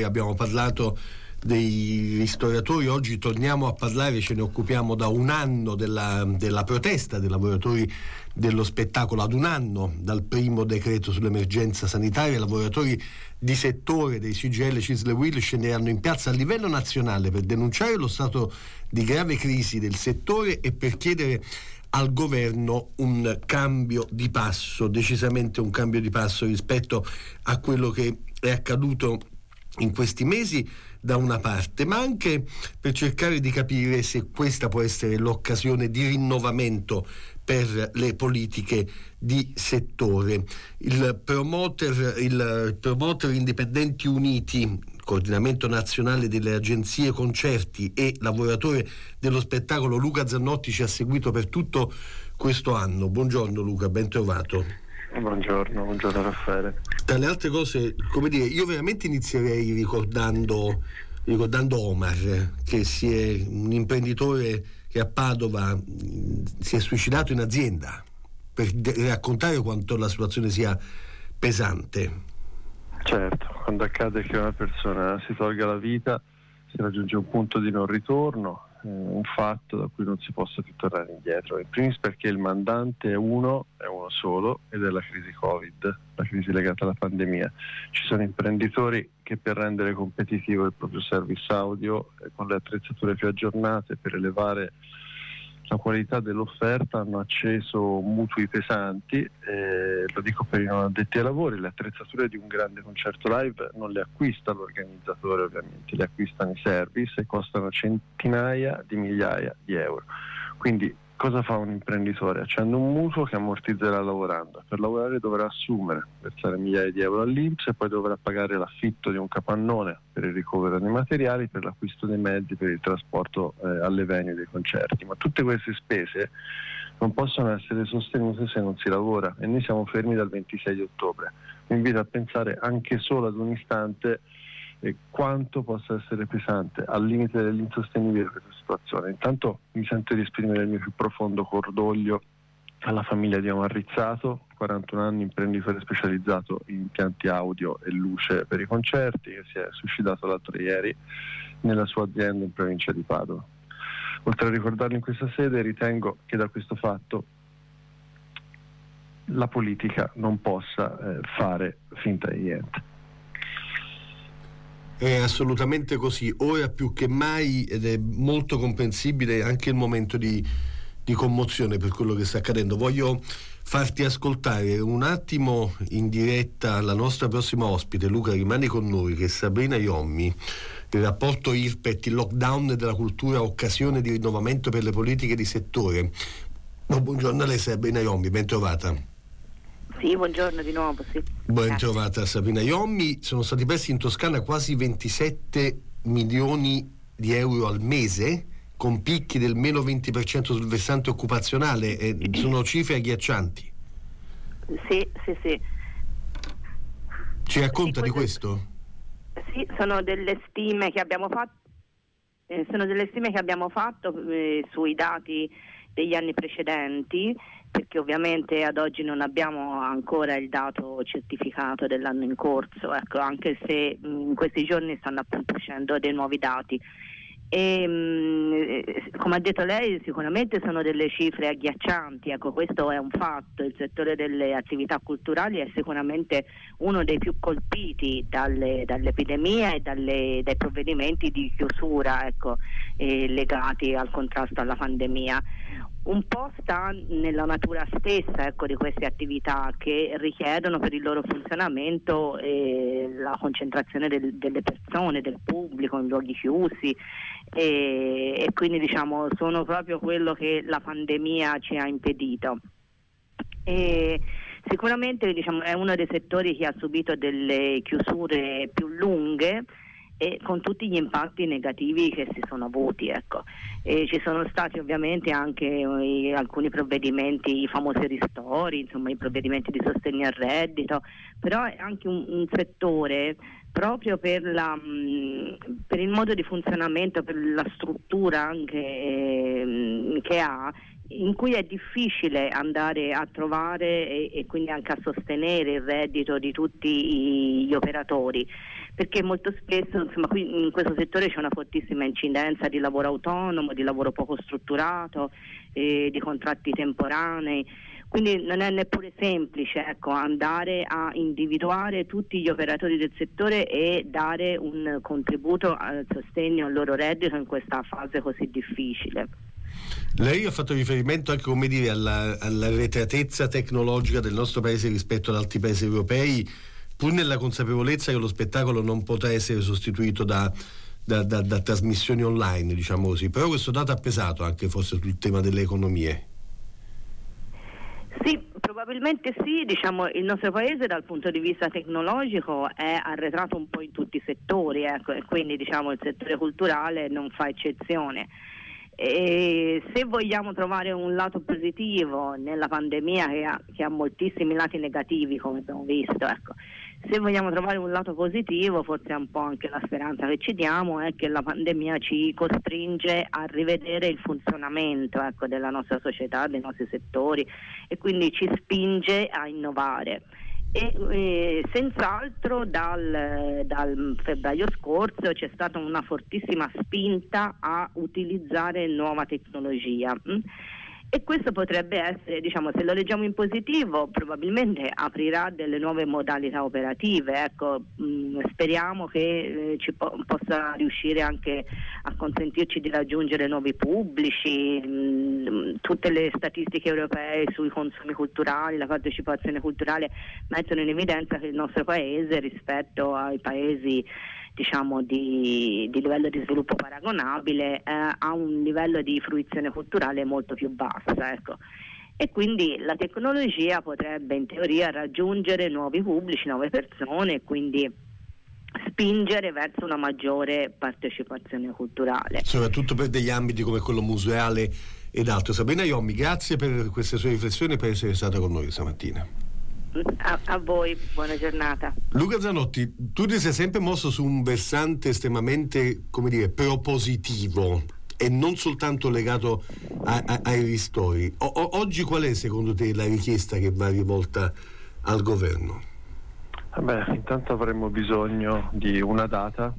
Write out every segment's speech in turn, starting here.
abbiamo parlato dei ristoratori, oggi torniamo a parlare, ce ne occupiamo da un anno della protesta dei lavoratori dello spettacolo, ad un anno dal primo decreto sull'emergenza sanitaria. I lavoratori di settore dei CGIL, CISL e UIL scenderanno in piazza a livello nazionale per denunciare lo stato di grave crisi del settore e per chiedere al governo un cambio di passo, decisamente un cambio di passo rispetto a quello che è accaduto in questi mesi da una parte, ma anche per cercare di capire se questa può essere l'occasione di rinnovamento per le politiche di settore. Il promoter Indipendenti Uniti, coordinamento nazionale delle agenzie concerti e lavoratore dello spettacolo, Luca Zannotti, ci ha seguito per tutto questo anno. Buongiorno Luca, ben trovato. Buongiorno Raffaele. Tra le altre cose, come dire, io veramente inizierei ricordando Omar, che è un imprenditore che a Padova si è suicidato in azienda, per raccontare quanto la situazione sia pesante. Certo, quando accade che una persona si tolga la vita si raggiunge un punto di non ritorno, un fatto da cui non si possa più tornare indietro. In primis perché il mandante è uno solo, ed è la crisi Covid, la crisi legata alla pandemia. Ci sono imprenditori che per rendere competitivo il proprio service audio con le attrezzature più aggiornate, per elevare la qualità dell'offerta, hanno acceso mutui pesanti, lo dico per i non addetti ai lavori. Le attrezzature di un grande concerto live non le acquista l'organizzatore, ovviamente, le acquistano i service e costano centinaia di migliaia di euro. Quindi cosa fa un imprenditore? Accende un mutuo che ammortizzerà lavorando. Per lavorare dovrà assumere, versare migliaia di euro all'INPS e poi dovrà pagare l'affitto di un capannone per il ricovero dei materiali, per l'acquisto dei mezzi, per il trasporto alle venue dei concerti. Ma tutte queste spese non possono essere sostenute se non si lavora, e noi siamo fermi dal 26 di ottobre. Vi invito a pensare anche solo ad un istante quanto possa essere pesante, al limite dell'insostenibile questa situazione. Intanto mi sento di esprimere il mio più profondo cordoglio alla famiglia di Omar Rizzato, 41 anni, imprenditore specializzato in impianti audio e luce per i concerti, che si è suicidato l'altro ieri nella sua azienda in provincia di Padova. Oltre a ricordarlo in questa sede, ritengo che da questo fatto la politica non possa fare finta di niente. È assolutamente così, ora più che mai, ed è molto comprensibile anche il momento di commozione per quello che sta accadendo. Voglio farti ascoltare un attimo in diretta la nostra prossima ospite. Luca, rimani con noi, che è Sabrina Iommi. Il rapporto IRPET, il lockdown della cultura, occasione di rinnovamento per le politiche di settore. Buongiorno a lei Sabrina Iommi, ben trovata. Sì, buongiorno di nuovo, sì. Ben trovata Sabrina Iommi. Sono stati persi in Toscana quasi 27 milioni di euro al mese, con picchi del meno 20% sul versante occupazionale, sono cifre agghiaccianti. Sì. Ci racconta di questo? Sì, sono delle stime che abbiamo fatto, sui dati degli anni precedenti, perché ovviamente ad oggi non abbiamo ancora il dato certificato dell'anno in corso, ecco, anche se in questi giorni stanno appunto uscendo dei nuovi dati. E come ha detto lei, sicuramente sono delle cifre agghiaccianti, ecco, questo è un fatto. Il settore delle attività culturali è sicuramente uno dei più colpiti dall'epidemia e dai provvedimenti di chiusura, ecco, legati al contrasto alla pandemia. Un po' sta nella natura stessa, ecco, di queste attività, che richiedono per il loro funzionamento la concentrazione delle persone, del pubblico in luoghi chiusi, e quindi diciamo sono proprio quello che la pandemia ci ha impedito. E sicuramente diciamo è uno dei settori che ha subito delle chiusure più lunghe, e con tutti gli impatti negativi che si sono avuti, ecco. Ci sono stati ovviamente anche alcuni provvedimenti, i famosi ristori, insomma i provvedimenti di sostegno al reddito, però è anche un settore proprio per il modo di funzionamento, per la struttura anche che ha, in cui è difficile andare a trovare e quindi anche a sostenere il reddito di tutti gli operatori, perché molto spesso qui in questo settore c'è una fortissima incidenza di lavoro autonomo, di lavoro poco strutturato, di contratti temporanei, quindi non è neppure semplice andare a individuare tutti gli operatori del settore e dare un contributo al sostegno al loro reddito in questa fase così difficile. Lei ha fatto riferimento anche, all'arretratezza tecnologica del nostro paese rispetto ad altri paesi europei, pur nella consapevolezza che lo spettacolo non potrà essere sostituito da trasmissioni online, diciamo così. Però questo dato ha pesato anche forse sul tema delle economie. Sì, probabilmente sì, il nostro paese dal punto di vista tecnologico è arretrato un po' in tutti i settori, e quindi il settore culturale non fa eccezione. E se vogliamo trovare un lato positivo nella pandemia che ha moltissimi lati negativi, come abbiamo visto, se vogliamo trovare un lato positivo, forse è un po' anche la speranza che ci diamo, è che la pandemia ci costringe a rivedere il funzionamento della nostra società, dei nostri settori, e quindi ci spinge a innovare. E senz'altro dal febbraio scorso c'è stata una fortissima spinta a utilizzare nuova tecnologia, e questo potrebbe essere, se lo leggiamo in positivo, probabilmente aprirà delle nuove modalità operative. Speriamo che possa riuscire anche a consentirci di raggiungere nuovi pubblici. Tutte le statistiche europee sui consumi culturali, la partecipazione culturale mettono in evidenza che il nostro paese, rispetto ai paesi di livello di sviluppo paragonabile, ha un livello di fruizione culturale molto più basso, e quindi la tecnologia potrebbe in teoria raggiungere nuovi pubblici, nuove persone, e quindi spingere verso una maggiore partecipazione culturale, soprattutto per degli ambiti come quello museale ed altro. Sabrina Iommi, grazie per queste sue riflessioni e per essere stata con noi stamattina. A voi, buona giornata. Luca Zanotti, tu ti sei sempre mosso su un versante estremamente, propositivo e non soltanto legato ai ristori. Oggi qual è secondo te la richiesta che va rivolta al governo? Intanto avremmo bisogno di una data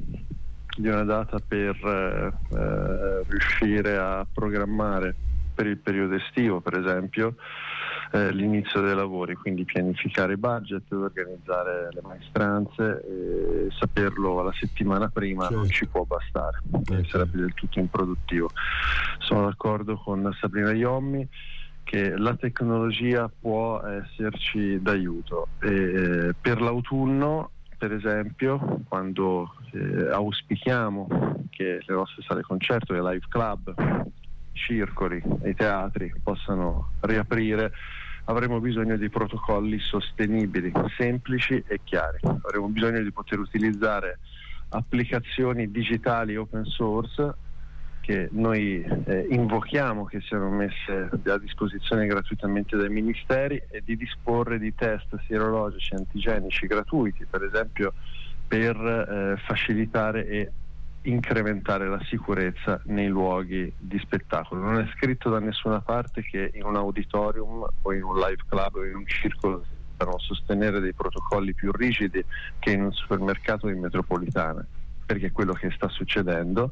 per riuscire a programmare per il periodo estivo, per esempio, l'inizio dei lavori, quindi pianificare i budget, organizzare le maestranze, saperlo la settimana prima non ci può bastare, sarebbe del tutto improduttivo. Sono d'accordo con Sabrina Iommi che la tecnologia può esserci d'aiuto, per l'autunno, per esempio, quando auspichiamo che le nostre sale concerto, le live club, circoli e i teatri possano riaprire, avremo bisogno di protocolli sostenibili, semplici e chiari. Avremo bisogno di poter utilizzare applicazioni digitali open source che noi invochiamo che siano messe a disposizione gratuitamente dai ministeri, e di disporre di test sierologici antigenici gratuiti, per esempio, per facilitare e incrementare la sicurezza nei luoghi di spettacolo. Non è scritto da nessuna parte che in un auditorium o in un live club o in un circolo debbano sostenere dei protocolli più rigidi che in un supermercato in metropolitana, perché è quello che sta succedendo,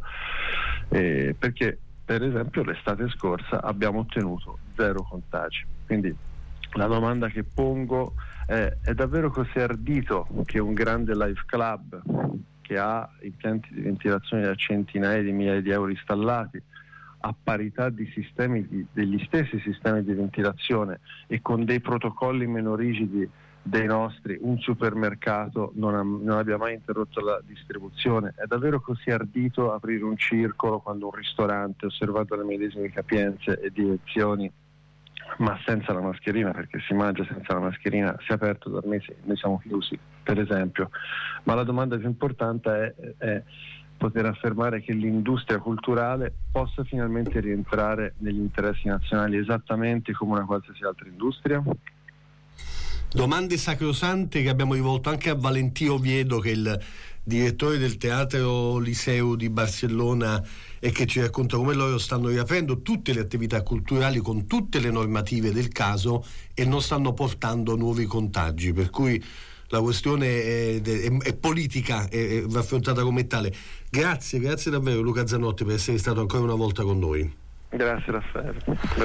perché per esempio l'estate scorsa abbiamo ottenuto 0 contagi. Quindi la domanda che pongo è davvero così ardito che un grande live club che ha impianti di ventilazione da centinaia di migliaia di euro installati, a parità di degli stessi sistemi di ventilazione e con dei protocolli meno rigidi dei nostri, un supermercato non abbia mai interrotto la distribuzione? È davvero così ardito aprire un circolo quando un ristorante, osservato le medesime capienze e dimensioni, ma senza la mascherina, perché si mangia senza la mascherina, si è aperto da mesi, noi siamo chiusi, per esempio? Ma la domanda più importante è poter affermare che l'industria culturale possa finalmente rientrare negli interessi nazionali esattamente come una qualsiasi altra industria? Domande sacrosante che abbiamo rivolto anche a Valentino Oviedo, che è il direttore del Teatro Liceu di Barcellona, e che ci racconta come loro stanno riaprendo tutte le attività culturali con tutte le normative del caso e non stanno portando nuovi contagi, per cui la questione è politica e va affrontata come tale. Grazie davvero Luca Zanotti per essere stato ancora una volta con noi. Grazie Raffaele.